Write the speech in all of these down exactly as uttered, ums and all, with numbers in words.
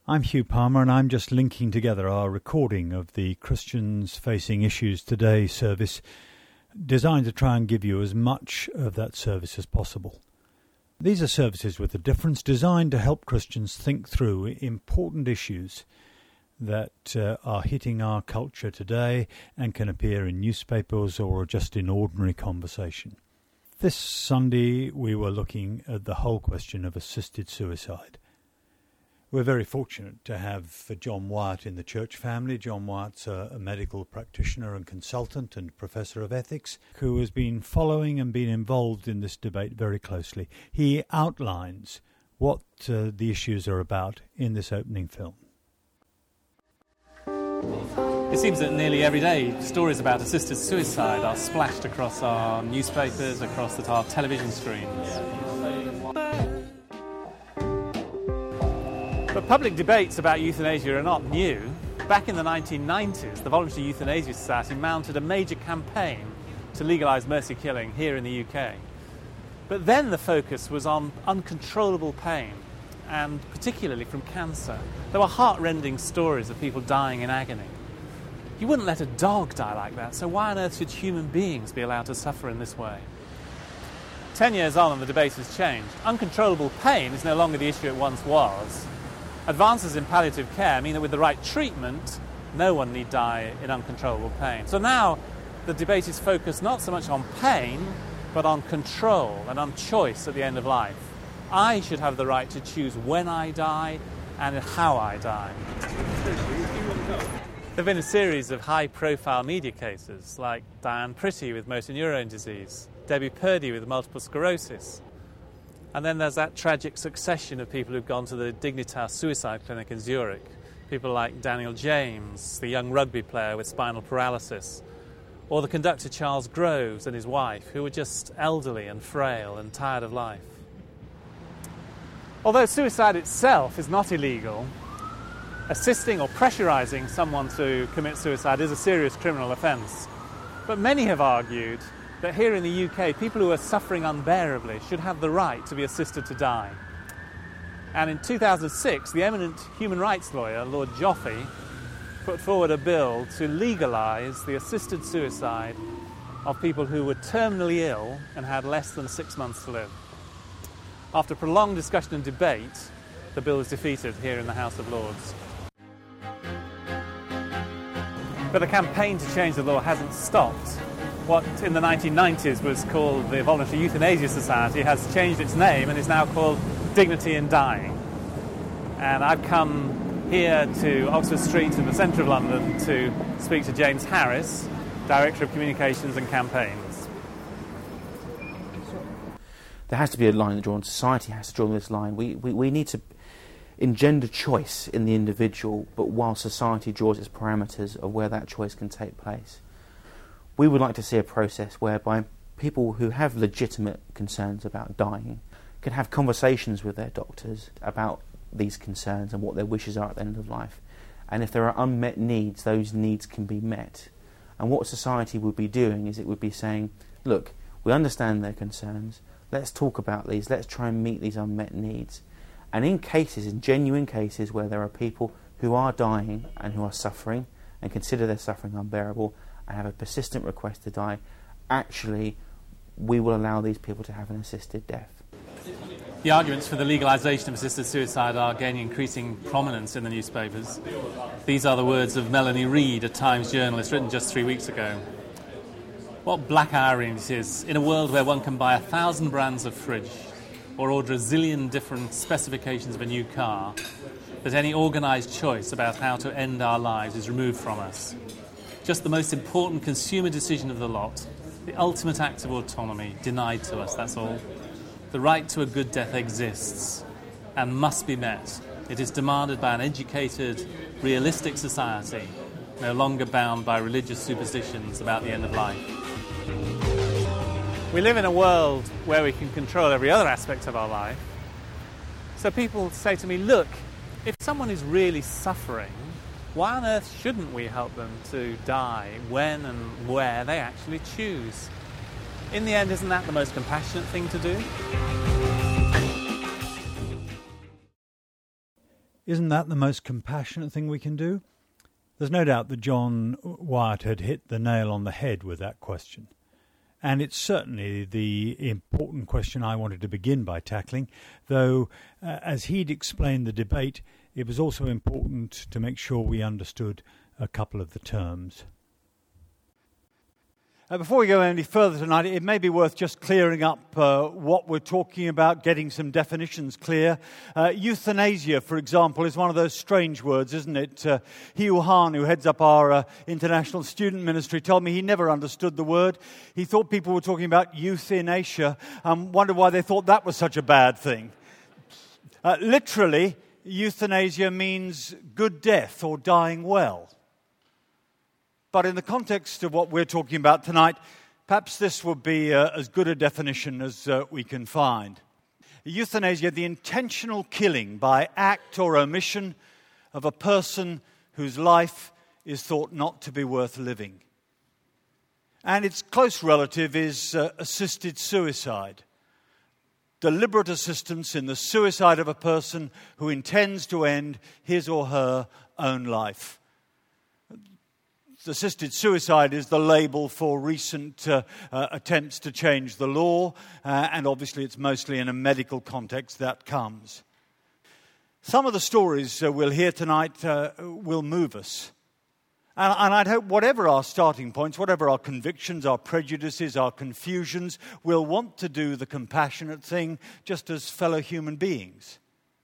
I'm Hugh Palmer, and I'm just linking together our recording of the Christians Facing Issues Today service, designed to try and give you as much of that service as possible. These are services with a difference, designed to help Christians think through important issues that uh, are hitting our culture today and can appear in newspapers or just in ordinary conversation. This Sunday we were looking at the whole question of assisted suicide. We're very fortunate to have John Wyatt in the church family. John Wyatt's a, a medical practitioner and consultant and professor of ethics who has been following and been involved in this debate very closely. He outlines what uh, the issues are about in this opening film. It seems that nearly every day stories about assisted suicide are splashed across our newspapers, across the, our television screens. But public debates about euthanasia are not new. Back in the nineteen nineties, the Voluntary Euthanasia Society mounted a major campaign to legalise mercy killing here in the U K. But then the focus was on uncontrollable pain, and particularly from cancer. There were heart-rending stories of people dying in agony. You wouldn't let a dog die like that, so why on earth should human beings be allowed to suffer in this way? Ten years on and the debate has changed. Uncontrollable pain is no longer the issue it once was. Advances in palliative care mean that with the right treatment, no one need die in uncontrollable pain. So now the debate is focused not so much on pain, but on control and on choice at the end of life. I should have the right to choose when I die and how I die. There have been a series of high-profile media cases, like Diane Pretty with motor neurone disease, Debbie Purdy with multiple sclerosis. And then there's that tragic succession of people who've gone to the Dignitas suicide clinic in Zurich. People like Daniel James, the young rugby player with spinal paralysis, or the conductor Charles Groves and his wife, who were just elderly and frail and tired of life. Although suicide itself is not illegal, assisting or pressurising someone to commit suicide is a serious criminal offence. But many have argued that here in the U K, people who are suffering unbearably should have the right to be assisted to die. And in two thousand six, the eminent human rights lawyer, Lord Joffe, put forward a bill to legalise the assisted suicide of people who were terminally ill and had less than six months to live. After prolonged discussion and debate, the bill was defeated here in the House of Lords. But the campaign to change the law hasn't stopped. What in the nineteen nineties was called the Voluntary Euthanasia Society has changed its name and is now called Dignity in Dying. And I've come here to Oxford Street in the centre of London to speak to James Harris, Director of Communications and Campaigns. There has to be a line drawn. Society has to draw this line. We, we, we need to engender choice in the individual, but while society draws its parameters of where that choice can take place. We would like to see a process whereby people who have legitimate concerns about dying can have conversations with their doctors about these concerns and what their wishes are at the end of life. And if there are unmet needs, those needs can be met. And what society would be doing is it would be saying, look, we understand their concerns, let's talk about these, let's try and meet these unmet needs. And in cases, in genuine cases where there are people who are dying and who are suffering and consider their suffering unbearable and have a persistent request to die, actually we will allow these people to have an assisted death. The arguments for the legalisation of assisted suicide are gaining increasing prominence in the newspapers. These are the words of Melanie Reid, a Times journalist, written just three weeks ago. What black irony it is, in a world where one can buy a thousand brands of fridge or order a zillion different specifications of a new car, that any organised choice about how to end our lives is removed from us. Just the most important consumer decision of the lot, the ultimate act of autonomy, denied to us, that's all. The right to a good death exists and must be met. It is demanded by an educated, realistic society, no longer bound by religious superstitions about the end of life. We live in a world where we can control every other aspect of our life. So people say to me, look, if someone is really suffering, why on earth shouldn't we help them to die when and where they actually choose? In the end, isn't that the most compassionate thing to do? Isn't that the most compassionate thing we can do? There's no doubt that John Wyatt had hit the nail on the head with that question. And it's certainly the important question I wanted to begin by tackling, though uh, as he'd explained the debate, it was also important to make sure we understood a couple of the terms. Uh, before we go any further tonight, it may be worth just clearing up uh, what we're talking about, getting some definitions clear. Uh, euthanasia, for example, is one of those strange words, isn't it? Uh, Hugh Hahn, who heads up our uh, international student ministry, told me he never understood the word. He thought people were talking about euthanasia, and wondered why they thought that was such a bad thing. Uh, literally, euthanasia means good death or dying well. But in the context of what we're talking about tonight, perhaps this would be uh, as good a definition as uh, we can find. Euthanasia, the intentional killing by act or omission of a person whose life is thought not to be worth living. And its close relative is uh, assisted suicide. Deliberate assistance in the suicide of a person who intends to end his or her own life. Assisted suicide is the label for recent uh, uh, attempts to change the law, uh, and obviously it's mostly in a medical context that comes. Some of the stories uh, we'll hear tonight uh, will move us. And, and I'd hope whatever our starting points, whatever our convictions, our prejudices, our confusions, we'll want to do the compassionate thing just as fellow human beings.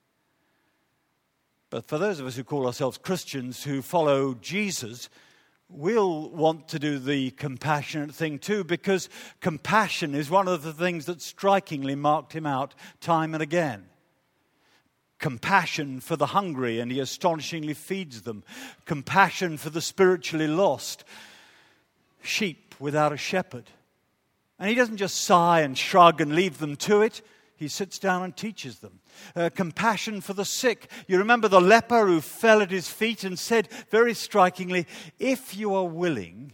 But for those of us who call ourselves Christians, who follow Jesus, we'll want to do the compassionate thing too, because compassion is one of the things that strikingly marked him out time and again. Compassion for the hungry, and he astonishingly feeds them. Compassion for the spiritually lost. Sheep without a shepherd. And he doesn't just sigh and shrug and leave them to it. He sits down and teaches them. Uh, compassion for the sick. You remember the leper who fell at his feet and said very strikingly, "If you are willing,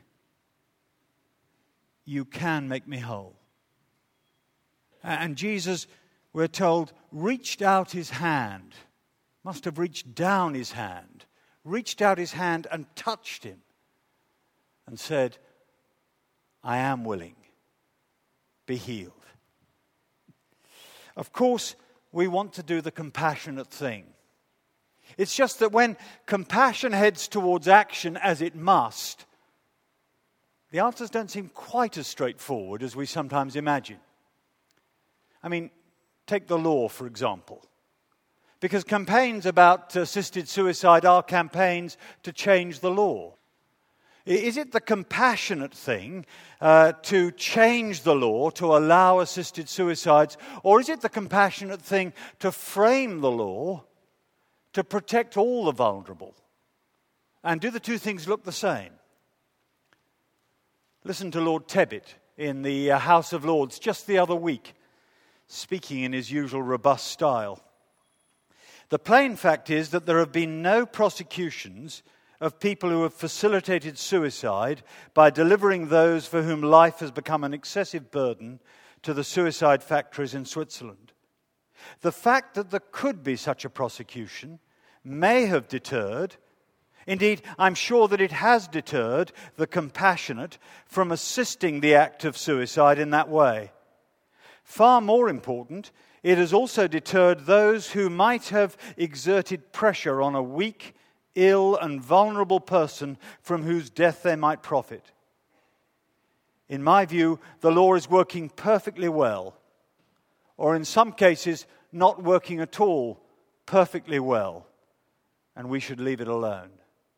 you can make me whole." And Jesus, we're told, reached out his hand, must have reached down his hand, reached out his hand and touched him and said, "I am willing, be healed." Of course, we want to do the compassionate thing. It's just that when compassion heads towards action, as it must, the answers don't seem quite as straightforward as we sometimes imagine. I mean, take the law, for example. Because campaigns about assisted suicide are campaigns to change the law. Is it the compassionate thing uh, to change the law to allow assisted suicides, or is it the compassionate thing to frame the law to protect all the vulnerable? And do the two things look the same? Listen to Lord Tebbit in the uh, House of Lords just the other week, speaking in his usual robust style. The plain fact is that there have been no prosecutions of people who have facilitated suicide by delivering those for whom life has become an excessive burden to the suicide factories in Switzerland. The fact that there could be such a prosecution may have deterred, indeed, I'm sure that it has deterred the compassionate from assisting the act of suicide in that way. Far more important, it has also deterred those who might have exerted pressure on a weak, ill and vulnerable person from whose death they might profit. In my view, the law is working perfectly well, or in some cases not working at all perfectly well, and we should leave it alone.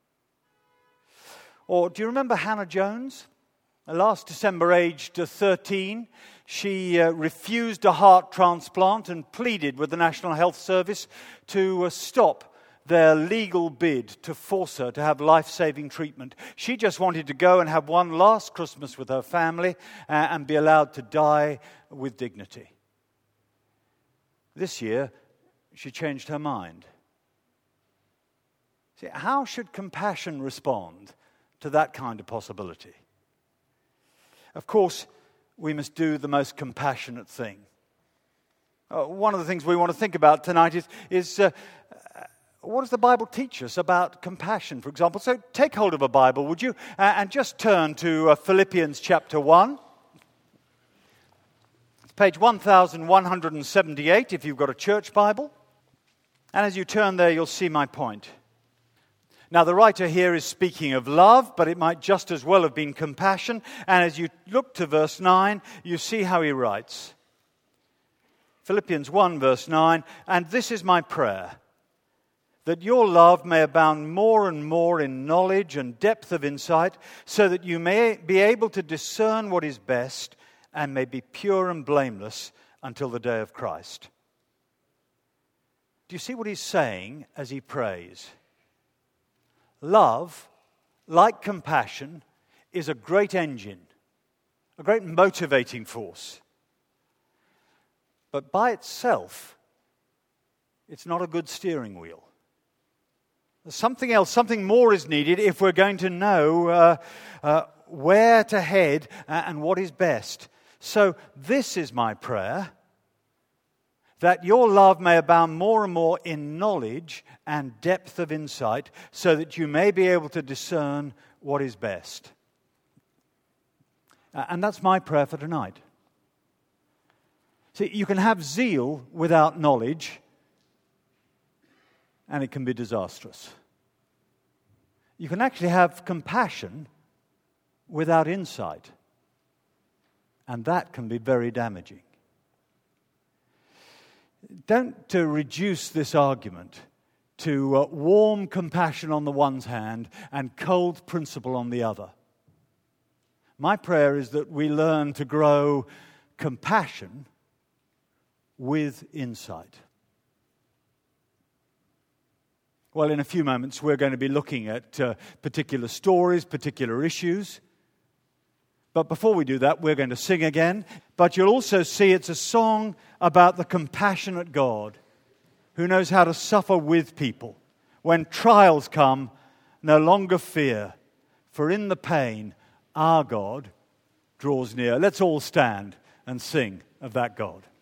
Or do you remember Hannah Jones? Last December, aged thirteen, she uh, refused a heart transplant and pleaded with the National Health Service to uh, stop their legal bid to force her to have life-saving treatment. She just wanted to go and have one last Christmas with her family uh, and be allowed to die with dignity. This year, she changed her mind. See, how should compassion respond to that kind of possibility? Of course, we must do the most compassionate thing. Uh, one of the things we want to think about tonight is, is uh, what does the Bible teach us about compassion, for example? So take hold of a Bible, would you, uh, and just turn to uh, Philippians chapter one. It's page one thousand one hundred seventy-eight if you've got a church Bible. And as you turn there, you'll see my point. Now, the writer here is speaking of love, but it might just as well have been compassion. And as you look to verse nine, you see how he writes. Philippians one, verse nine, "And this is my prayer, that your love may abound more and more in knowledge and depth of insight, so that you may be able to discern what is best and may be pure and blameless until the day of Christ." Do you see what he's saying as he prays? Love, like compassion, is a great engine, a great motivating force. But by itself, it's not a good steering wheel. Something else, something more is needed if we're going to know uh, uh, where to head and what is best. So this is my prayer, that your love may abound more and more in knowledge and depth of insight, so that you may be able to discern what is best. Uh, and that's my prayer for tonight. See, you can have zeal without knowledge, and it can be disastrous. You can actually have compassion without insight, and that can be very damaging. Don't uh, reduce this argument to uh, warm compassion on the one hand and cold principle on the other. My prayer is that we learn to grow compassion with insight. Well, in a few moments, we're going to be looking at uh, particular stories, particular issues. But before we do that, we're going to sing again. But you'll also see it's a song about the compassionate God who knows how to suffer with people. When trials come, no longer fear, for in the pain, our God draws near. Let's all stand and sing of that God.